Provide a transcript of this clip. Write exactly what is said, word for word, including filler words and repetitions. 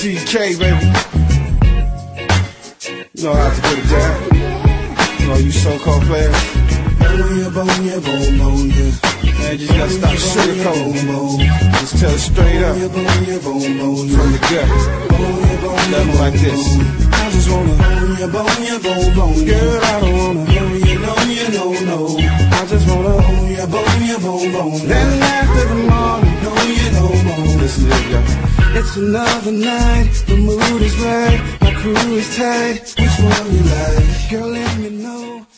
C K, baby. You know how to put it down. You know, you so-called players. Man, just gotta stop sugarcoating. Just tell it straight up. From the gut. Nothing like this. I just wanna bone ya, bone ya, bone, bone. Girl, I don't wanna know you, know you, know, no. I just wanna bone ya, bone ya, bone, bone. Then after the morning, know you, know more. Listen to this, y'all. It's another night, the mood is right, my crew is tight. Which one you like? Girl, let me know.